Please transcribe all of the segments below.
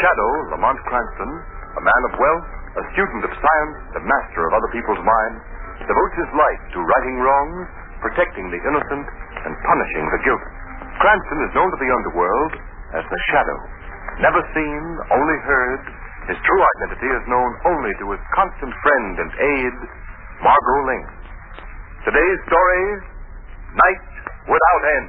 Shadow, Lamont Cranston, a man of wealth, a student of science, a master of other people's minds, devotes his life to righting wrongs, protecting the innocent, and punishing the guilty. Cranston is known to the underworld as the Shadow. Never seen, only heard, his true identity is known only to his constant friend and aide, Margot Lane. Today's story, Night Without End.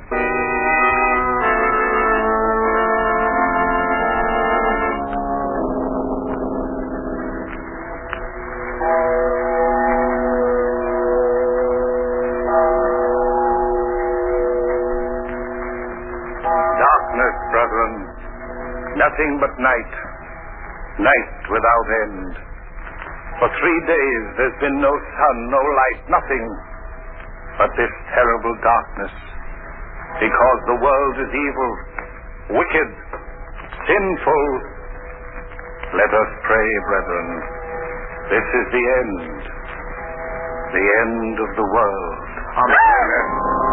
Darkness, brethren. Nothing but night. Night without end. For 3 days there's been no sun, no light, nothing but this terrible darkness. Because the world is evil, wicked, sinful. Let us pray, brethren. This is the end. The end of the world. Amen.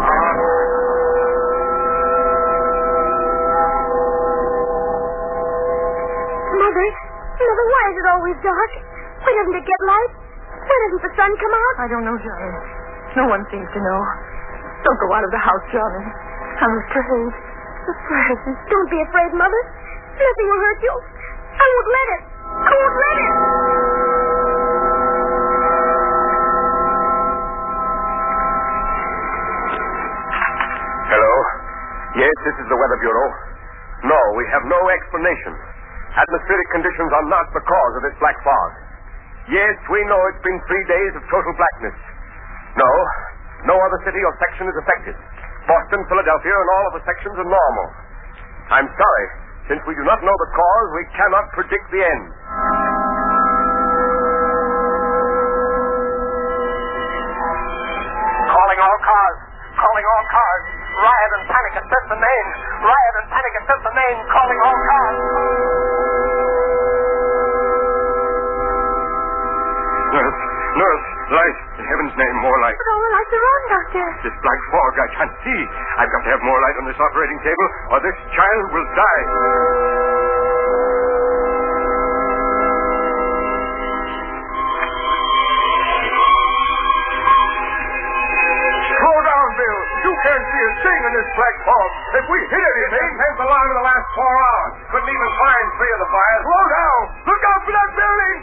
Mother, why is it always dark? Why doesn't it get light? Why doesn't the sun come out? I don't know, Johnny. No one seems to know. Don't go out of the house, Johnny. I'm afraid. Afraid. Don't be afraid, Mother. Nothing will hurt you. I won't let it. I won't let it. Hello? Yes, this is the Weather Bureau. No, we have no explanation. Atmospheric conditions are not the cause of this black fog. Yes, we know it's been 3 days of total blackness. No other city or section is affected. Boston, Philadelphia, and all of the sections are normal. I'm sorry. Since we do not know the cause, we cannot predict the end. Calling all cars. Calling all cars. Riot and panic at Fifth and Main. Riot and panic at Fifth and Main. Calling all cars. Nurse, light. In heaven's name, more light. But all the lights are on, Doctor. This black fog, I can't see. I've got to have more light on this operating table, or this child will die. Slow down, Bill. You can't see a thing in this black fog. If we hit anything... It's been along in the last 4 hours. Couldn't even find 3 of the fires. Slow down. Look out for that building.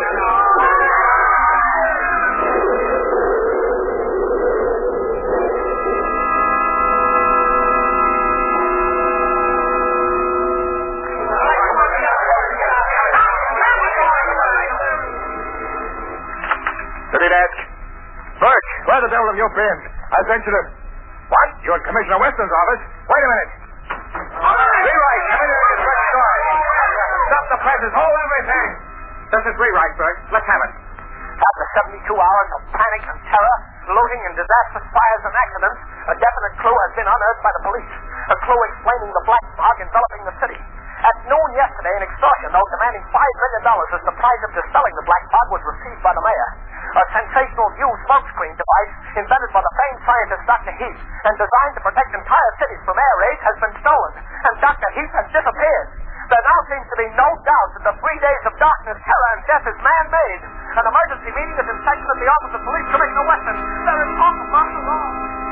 Burke, where's the devil of your friend? I'll venture to... What? You're at Commissioner Weston's office? Wait a minute. Rewrite. Come in here and get story. Stop the presses. Hold everything. This is rewrite, Burke. Let's have it. After 72 hours of panic and terror, looting and disastrous fires and accidents, a definite clue has been unearthed by the police. A clue explaining the black fog enveloping the city. At noon yesterday, an extortion note demanding $5 million as the price of dispelling the black fog was received by the mayor. A sensational new smokescreen device invented by the famed scientist Dr. Heath and designed to protect entire cities from air raids has been stolen, and Dr. Heath has disappeared. There now seems to be no doubt that the 3 days of darkness, terror, and death is man-made. An emergency meeting is in session at the office of Police Commissioner Weston. There is talk about the law.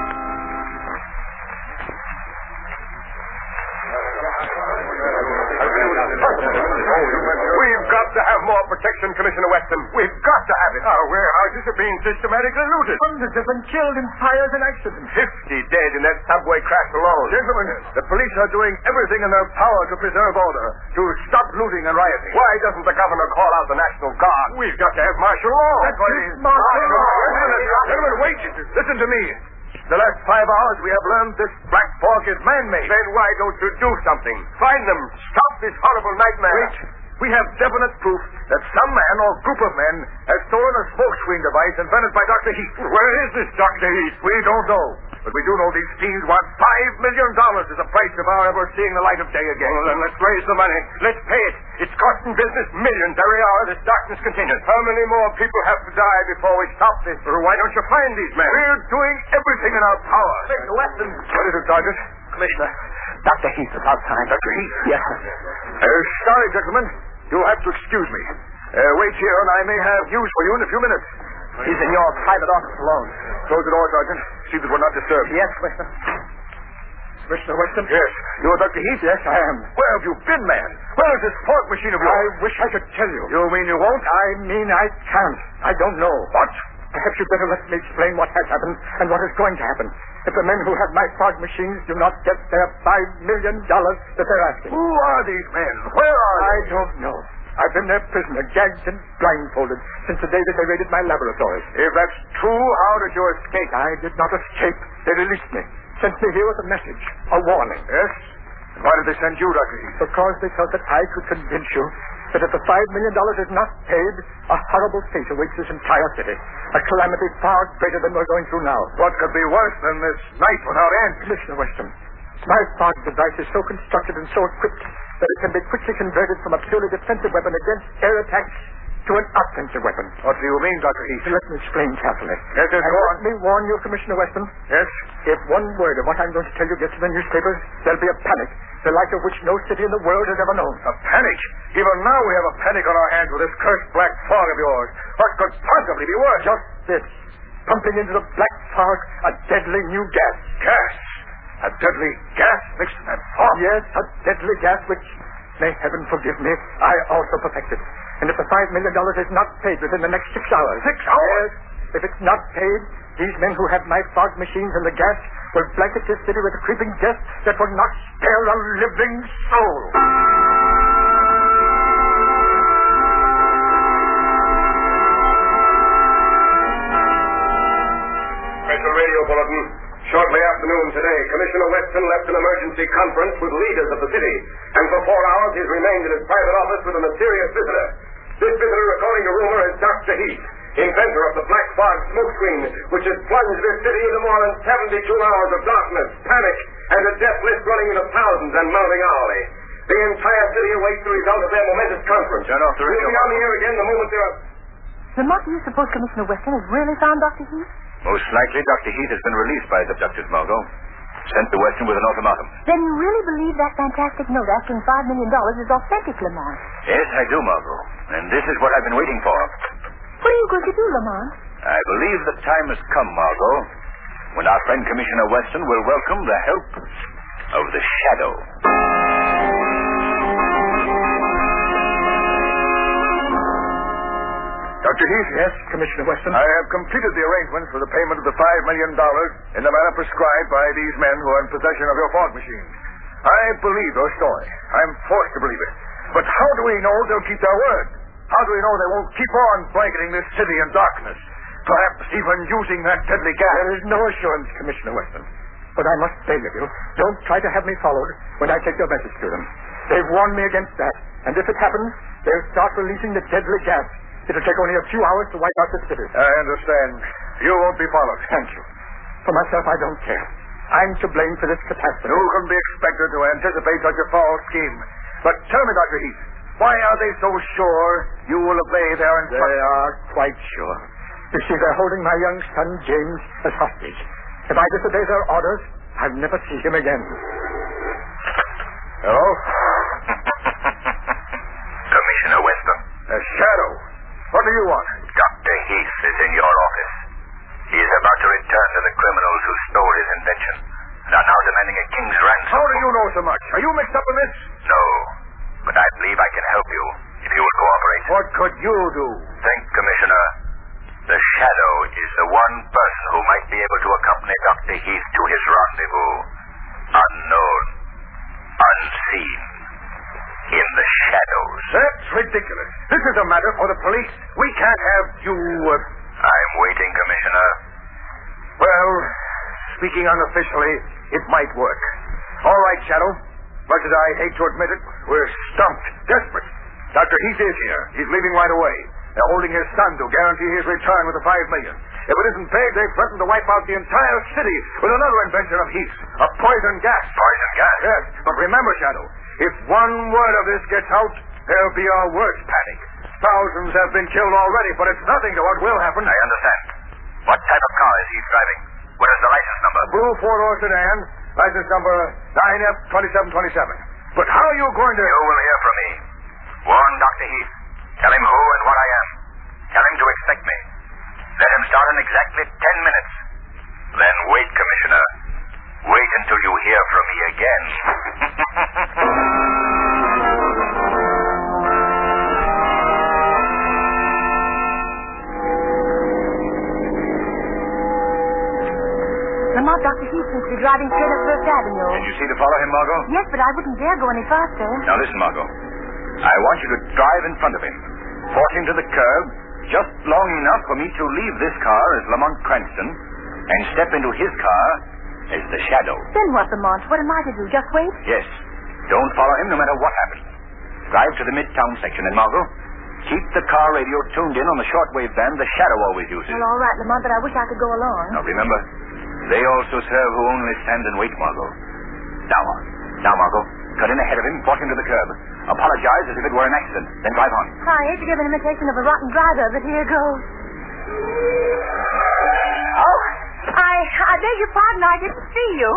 We've got to have more protection, Commissioner Weston. We've got to have it. Our warehouses are being systematically looted. Hundreds have been killed in fires and accidents. 50 dead in that subway crash alone. Gentlemen, the police are doing everything in their power to preserve order, to stop looting and rioting. Why doesn't the governor call out the National Guard? We've got to have martial law. That's what it is. Gentlemen, wait. Listen to me. The last 5 hours we have learned this black fog is man-made. Then why don't you do something? Find them. Stop this horrible nightmare. Wait. We have definite proof that some man or group of men has stolen a smokescreen device invented by Dr. Heath. Where is this Dr. Heath? We don't know. But we do know these fiends want $5 million as the price of our ever seeing the light of day again. Well, then let's raise the money. Let's pay it. It's costing business millions every hour this darkness continues. How many more people have to die before we stop this? Or why don't you find these men? We're doing everything in our power. Mr. Weston. What is it, Sergeant? Commissioner, Dr. Heath is outside. Dr. Heath? Yes, sir. Sorry, gentlemen. You'll have to excuse me. Wait here, and I may have news for you in a few minutes. He's in your private office alone. Close the door, Sergeant. See that we're not disturbed. Yes, Weston. Commissioner Weston? Yes. You're Dr. Heath? Yes, I am. Where have you been, man? Where is this fog machine of yours? I wish I could tell you. You mean you won't? I mean I can't. I don't know. What? Perhaps you'd better let me explain what has happened and what is going to happen. If the men who have my fog machines do not get their $5 million that they're asking. Who are these men? Where are they? I don't know. I've been their prisoner, gagged and blindfolded, since the day that they raided my laboratory. If that's true, how did you escape? I did not escape. They released me. Sent me here with a message, a warning. Yes? And why did they send you, Dr. Heath? Because they felt that I could convince you that if the $5 million is not paid, a horrible fate awaits this entire city. A calamity far greater than we're going through now. What could be worse than this night without end? Commissioner Weston, my fog device is so constructed and so equipped that it can be quickly converted from a purely defensive weapon against air attacks to an offensive weapon. What do you mean, Dr. Heath? Let me explain carefully. Yes, yes, And go on. let me warn you, Commissioner Weston. Yes? If one word of what I'm going to tell you gets in the newspapers, there'll be a panic, the like of which no city in the world has ever known. A panic? Even now we have a panic on our hands with this cursed black fog of yours. What could possibly be worse? Just this. Pumping into the black fog a deadly new gas. Gas? A deadly gas mixed in that fog? Yes, a deadly gas which, may heaven forgive me, I also perfected. And if the $5 million is not paid within the next 6 hours... 6 hours? Yes, if it's not paid, these men who have my fog machines and the gas will blanket this city with a creeping death that will not spare a living soul. Special radio bulletin. Shortly after noon today, Commissioner Weston left an emergency conference with leaders of the city, and for 4 hours he's remained in his private office with a mysterious visitor. This visitor, according to rumor, is Dr. Heath, inventor of the black fog smokescreen, which has plunged this city into more than 72 hours of darkness, panic, and a death list running into thousands and mounting hourly. The entire city awaits the result of their momentous conference. Turn off the radio. We'll be on the air again the moment there are... Lamont, do you suppose Commissioner Weston has really found Dr. Heath? Most likely, Dr. Heath has been released by his abductors, Margot. Sent to Weston with an ultimatum. Then you really believe that fantastic note asking $5 million is authentic, Lamont? Yes, I do, Margot. And this is what I've been waiting for. What are you going to do, Lamont? I believe the time has come, Margot, when our friend Commissioner Weston will welcome the help of the Shadow. Dr. Heath? Yes, Commissioner Weston. I have completed the arrangements for the payment of the $5 million in the manner prescribed by these men who are in possession of your fog machines. I believe your story. I'm forced to believe it. But how do we know they'll keep their word? How do we know they won't keep on blanketing this city in darkness? Perhaps even using that deadly gas. There is no assurance, Commissioner Weston. But I must beg of you, don't try to have me followed when I take your message to them. They've warned me against that. And if it happens, they'll start releasing the deadly gas. It'll take only a few hours to wipe out the city. I understand. You won't be followed. Thank you. For myself, I don't care. I'm to blame for this catastrophe. You can be expected to anticipate such a foul scheme. But tell me, Dr. Heath, why are they so sure you will obey their instructions? They are quite sure. You see, they're holding my young son, James, as hostage. If I disobey their orders, I'll never see him again. Hello? Commissioner Weston. A Shadow. What do you want? Dr. Heath is in your office. He is about to return to the criminals who stole his invention and are now demanding a king's ransom. How do you know so much? Are you mixed up in this? No, but I believe I can help you if you will cooperate. What could you do? Think, Commissioner. The Shadow is the one person who might be able to accompany Dr. Heath to his rendezvous. Unknown. Unseen. In the shadows. That's ridiculous. This is a matter for the police. We can't have you... I'm waiting, Commissioner. Well, speaking unofficially, it might work. All right, Shadow. Much as I hate to admit it, we're stumped, desperate. Dr. Heath is here. He's leaving right away. They're holding his son to guarantee his return with the $5 million. If it isn't paid, they threaten to wipe out the entire city with another invention of Heath's, a poison gas. Poison gas? Yes, but remember, Shadow, if one word of this gets out, there'll be a worse panic. Thousands have been killed already, but it's nothing to what will happen. I understand. What type of car is Heath driving? What is the license number? A blue four-door sedan, License number 9F2727. But how are you going to... You will hear from me. Warn Dr. Heath. Tell him who and what I am. Tell him to expect me. Let him start in exactly 10 minutes. Then wait, Commissioner. Wait until you hear from me again. Lamont, Dr. Heath seems to be driving straight up First Avenue. Did you see to follow him, Margot? Yes, but I wouldn't dare go any faster. Now listen, Margot. I want you to drive in front of him. Force him to the curb just long enough for me to leave this car as Lamont Cranston and step into his car as the Shadow. Then what, Lamont? What am I to do? Just wait? Yes. Don't follow him no matter what happens. Drive to the Midtown section, and Margot, keep the car radio tuned in on the shortwave band the Shadow always uses. Well, all right, Lamont, but I wish I could go along. Now remember, they also serve who only stand and wait, Margot. Now, Margot, cut in ahead of him, force him to the curb. Apologize as if it were an accident, then drive on. I hate to give an imitation of a rotten driver, but here goes. Oh, I beg your pardon, I didn't see you.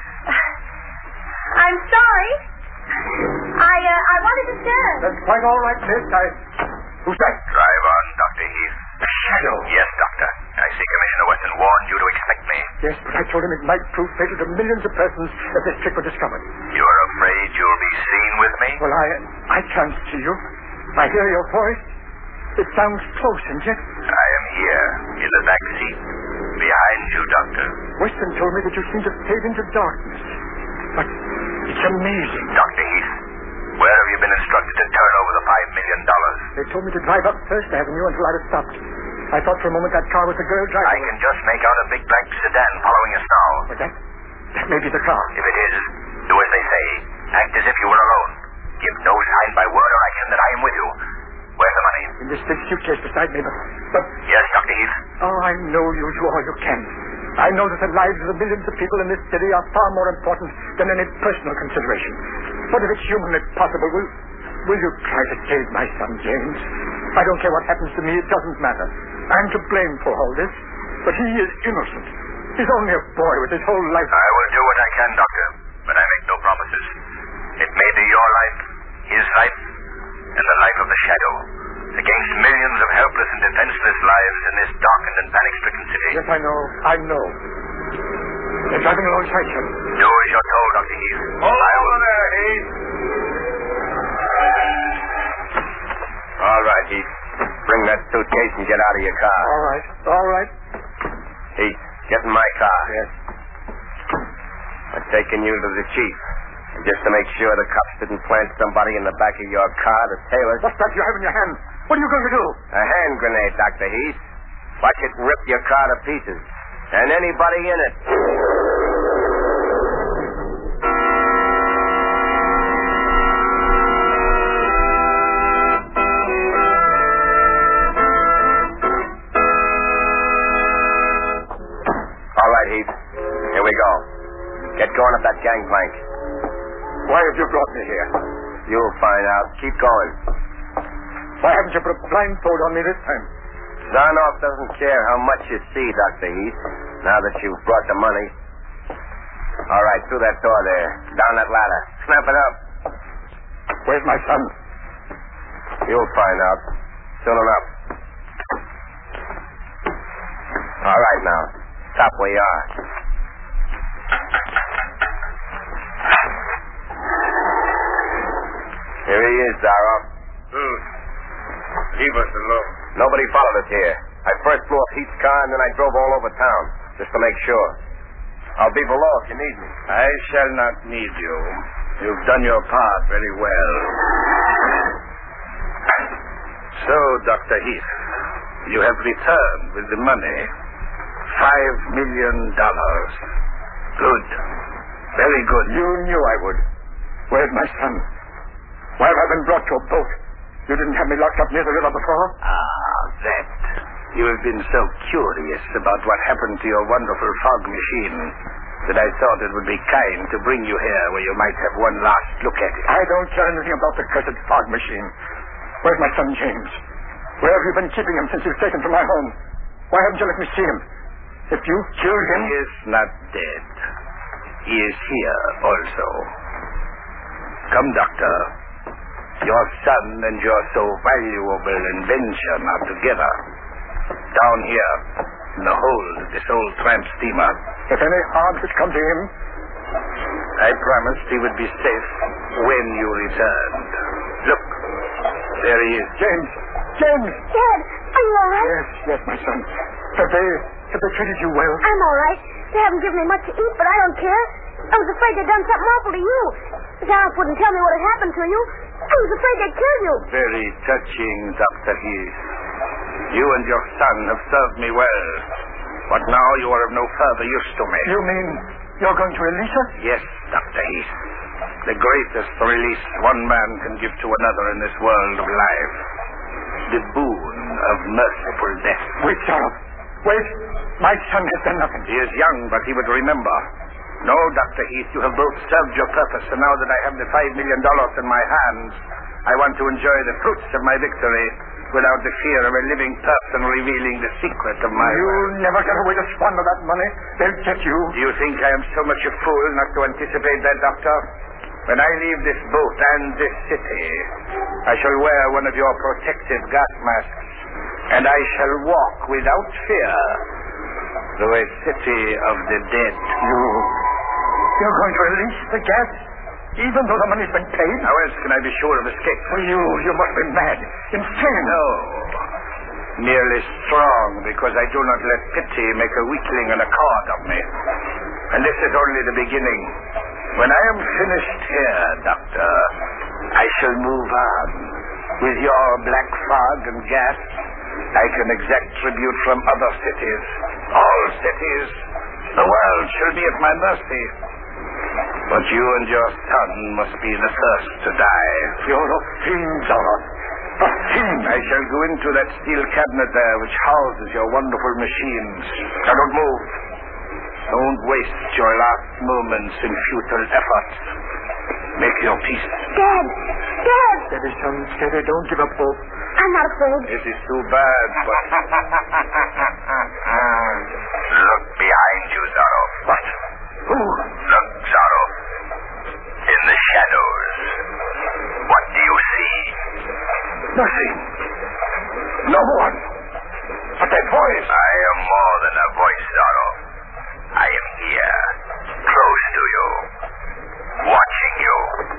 I'm sorry. I wanted to turn. That's quite all right, miss. Who's that? Drive on, Dr. Heath. The Shadow. Yes, Doctor. I see Commissioner Weston warned you to expect me. Yes, but I told him it might prove fatal to millions of persons if this trick were discovered. You're afraid you'll be seen with me? Well, I can't see you. I hear your voice. It sounds close, and yet... I am here, in the back seat. Behind you, Doctor. Weston told me that you seem to fade into darkness. But it's amazing. Dr. Heath, where have you been instructed to turn over the $5 million? They told me to drive up First Avenue until I was stopped. I thought for a moment that car was the girl driving. I can just make out a big black sedan following us now. But that may be the car. If it is, do as they say. Act as if you were alone. Give no sign by word or action that I am with you. Where's the money? In this big suitcase beside me, but... Yes, Dr. Heath? Oh, I know you do all you can. I know that the lives of the millions of people in this city are far more important than any personal consideration. But if it's humanly possible, will you try to save my son, James? I don't care what happens to me. It doesn't matter. I'm to blame for all this, but he is innocent. He's only a boy with his whole life. I will do what I can, Doctor, but I make no promises. It may be your life, his life, and the life of the Shadow, against millions of helpless and defenseless lives in this darkened and panic-stricken city. Yes, I know. They're driving alongside him. Do as you're told, Dr. Heath. Hold over there, Heath. All right, Heath. Bring that suitcase and get out of your car. All right. Heath, get in my car. Yes. I'm taking you to the chief. Just to make sure the cops didn't plant somebody in the back of your car to tail us. What's that you have in your hand? What are you going to do? A hand grenade, Dr. Heath. Watch it rip your car to pieces. And anybody in it. All right, Heath. Here we go. Get going up that gangplank. Why have you brought me here? You'll find out. Keep going. Why haven't you put a blindfold on me this time? Zarnoff doesn't care how much you see, Dr. Heath, now that you've brought the money. All right, through that door there. Down that ladder. Snap it up. Where's my son? You'll find out. Soon enough. All right, now. Stop where you are. Here he is, Zarnoff. Leave us alone. Nobody followed us here. I first blew up Heath's car, and then I drove all over town, just to make sure. I'll be below if you need me. I shall not need you. You've done your part very well. So, Dr. Heath, you have returned with the money. $5 million. Good. Very good. You knew I would. Where's my son? Why have I been brought to a boat? You didn't have me locked up near the river before? That. You have been so curious about what happened to your wonderful fog machine that I thought it would be kind to bring you here where you might have one last look at it. I don't care anything about the cursed fog machine. Where's my son, James? Where have you been keeping him since you've taken from my home? Why haven't you let me see him? If you killed him... He is not dead. He is here also. Come, Doctor. Your son and your so valuable invention are together. Down here, in the hold of this old tramp steamer. If any harm should come to him, I promised he would be safe when you returned. Look, there he is. James! James! Dad, are you all right? Yes, my son. Have they treated you well? I'm all right. They haven't given me much to eat, but I don't care. I was afraid they'd done something awful to you. Sheriff wouldn't tell me what had happened to you. I was afraid they'd kill you. Very touching, Dr. Heath. You and your son have served me well, but now you are of no further use to me. You mean you're going to release us? Yes, Dr. Heath. The greatest release one man can give to another in this world of life. The boon of merciful death. Wait, Sheriff. Wait. My son has done nothing. He is young, but he would remember. No, Dr. Heath, you have both served your purpose, and now that I have the $5 million in my hands, I want to enjoy the fruits of my victory without the fear of a living person revealing the secret of my... You'll never get away to squander that money. They'll get you. Do you think I am so much a fool not to anticipate that, Doctor? When I leave this boat and this city, I shall wear one of your protective gas masks, and I shall walk without fear through a city of the dead. You're going to release the gas, even though the money's been paid? How else can I be sure of escape? Well, you must be mad, insane. No. Merely strong, because I do not let pity make a weakling and a coward of me. And this is only the beginning. When I am finished here, Doctor, I shall move on. With your black fog and gas, I can exact tribute from other cities. All cities. The world shall be at my mercy. But you and your son must be the first to die. You're a fiend, Zorro. A fiend. I shall go into that steel cabinet there which houses your wonderful machines. Now don't move. Don't waste your last moments in futile efforts. Make your peace. Dad! Dad! Steady, son, steady. Don't give up hope. I'm not afraid. This is too bad, but... Look behind you, Zorro. What? Who? Look, Zorro. In the shadows. What do you see? Nothing. No one. But that voice. I am more than a voice, Zorro. I am here, close to you, watching you.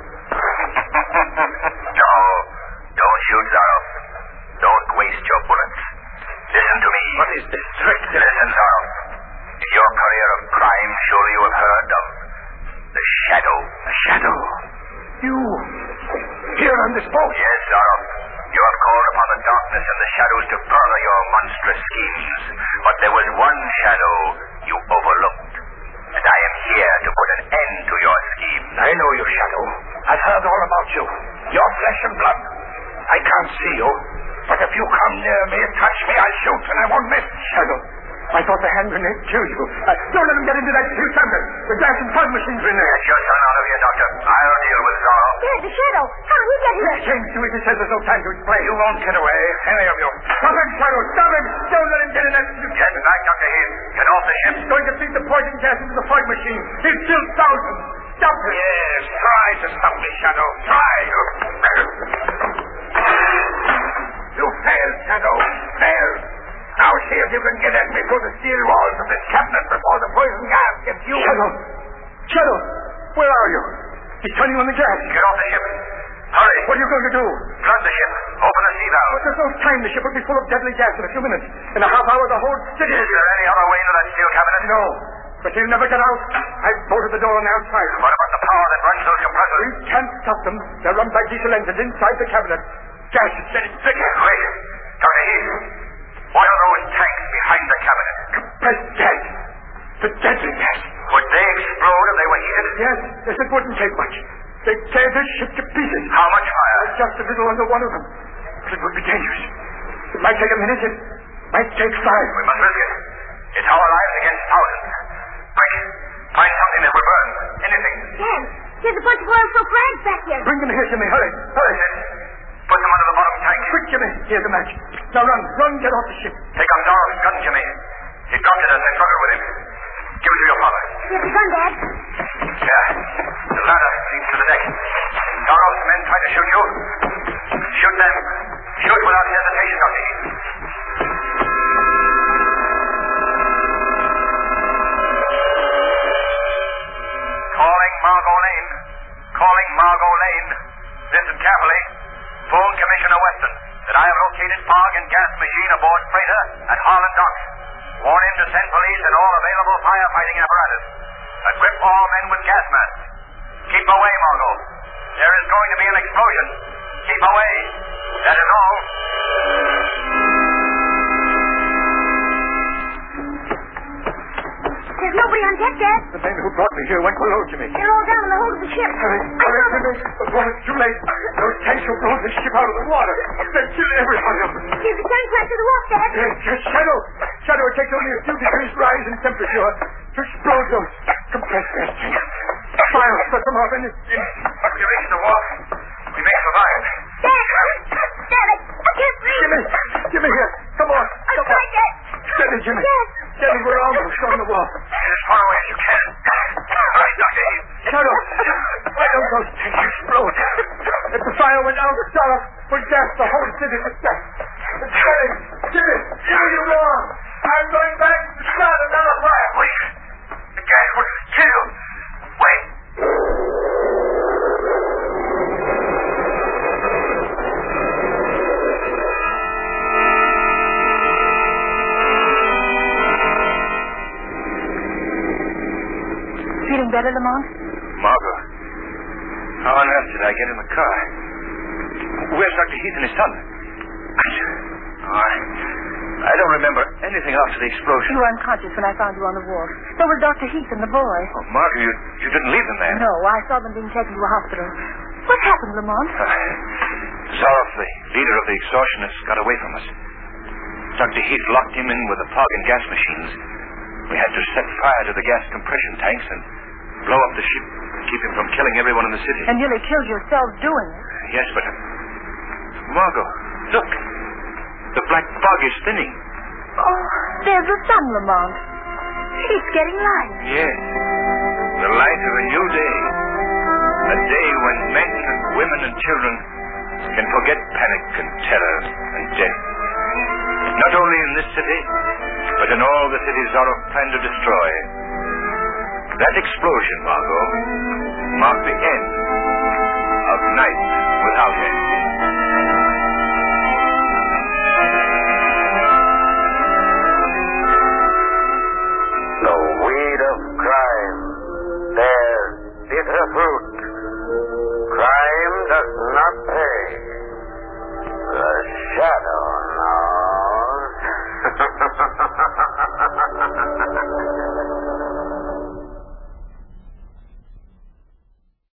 No, don't shoot, Zorro. Don't waste your bullets. Listen to me. What is this trick? Listen, Zorro. In your career of crime, surely you have heard of the Shadow. The Shadow? You? Here on this boat? Yes, Zorro. You have called upon the darkness and the shadows to further your monstrous schemes. But there was one shadow you overlooked. And I am here to put an end to your scheme. I know you, Shadow. I've heard all about you. You're flesh and blood. I can't see you. But if you come near me, touch me, I'll shoot, and I won't miss. Shadow, I thought the hand grenade killed you. Don't let him get into that steel cabinet. The gas and fog machines are in there. Get your son out of here, Doctor. I'll deal with Zorro. Dad, the Shadow! How did he get here? James Dewey says there's no time to explain. You won't get away, any of you. Stop him, Shadow! Stop him! Don't let him get in that steel Get cabinet. back, Dr. Heath. Get off the ship. He's going to feed the poison gas into the fog machine. He'll kill thousands. Stop him! Yes, try to stop me, Shadow. Try. You failed, Shadow. Failed. Now see if you can get at me through the steel walls of this cabinet before the poison gas gets you. Shadow! Shadow! Where are you? He's turning on the gas. Get off the ship. Hurry. What are you going to do? Flood the ship. Open the sea valve. But there's no time. The ship will be full of deadly gas in a few minutes. In a half hour, the whole city... Is there any other way into that steel cabinet? No. But he'll never get out. I've bolted the door on the outside. What about the power that runs those compressors? We can't stop them. They're run by diesel engines inside the cabinet. Gas is getting thicker. Wait. Dr. Heath. What are those tanks behind the cabinet? Compressed gas. The deadly gas. Would they explode if they were heated? Yes, it wouldn't take much. They'd tear this ship to pieces. How much fire? Just a little under one of them. But it would be dangerous. It might take a minute. It might take 5. We must risk it. It's our lives against thousands. Quick. Find something that will burn. Anything. Dad, there's a bunch of oil silk rags back here. Bring them here, Jimmy. Hurry. Hurry. Put them under the bottom tank. Quick, Jimmy. Here's the match. Now run. Run. Get off the ship. Take off Zorro's gun, Jimmy. He dropped it as I struggled with him. Give you to your father. Here's the gun, Dad. Yeah. The ladder leads to the deck. Darrow's men try to shoot you. Shoot them. Shoot without hesitation, Dr. Heath. Calling Margot Lane. Calling Margot Lane. Listen carefully. Phone Commissioner Weston that I have located fog and gas machine aboard freighter at Harlan Docks. Warn him to send police and all available firefighting apparatus. Equip all men with gas masks. Keep away, Margot. There is going to be an explosion. Keep away. That is all. There's nobody on deck, Dad. The men who brought me here went below, Jimmy. They're all down in the hold of the ship. Hurry, Jimmy, before it's too late. Those tanks will blow the ship out of the water. They'll kill everybody of us. Here's the tank right to the wharf, Dad. Yes, Shadow. Shadow, it takes only a few degrees rise in temperature to explode those compressed gas tanks. Fire set them off in it. Once we reach the wharf, we may survive. Dad! Dad, I can't breathe. Jimmy, here. Come on. I'm trying, Dad. Steady, Jimmy. Dad. Steady, we're almost on the wall. Get as far away as you can. All right, Dr. Heath. Shadow, why don't those tanks explode? If the fire went out, Sarah would gas the whole city with death. It's burning. Jimmy, you're wrong. I'm going back to start another fire. Wait. The gas will kill you. Wait. Feeling better, Lamont? Margot, how on earth did I get in the car? Where's Dr. Heath and his son? I don't remember anything after the explosion. You were unconscious when I found you on the wharf. So was Dr. Heath and the boy. Oh, Margot, you didn't leave them there. No, I saw them being taken to a hospital. What happened, Lamont? Zoroff, the leader of the extortionists, got away from us. Dr. Heath locked him in with the fog and gas machines. We had to set fire to the gas compression tanks and blow up the ship to keep him from killing everyone in the city. And nearly killed yourself doing it. Yes, but... Margot, look. The black fog is thinning. Oh, there's the sun, Lamont. It's getting light. Yes. The light of a new day. A day when men and women and children can forget panic and terror and death. Not only in this city, but in all the cities Zoroff planned to destroy. That explosion, Margot, marked the end of Night Without End.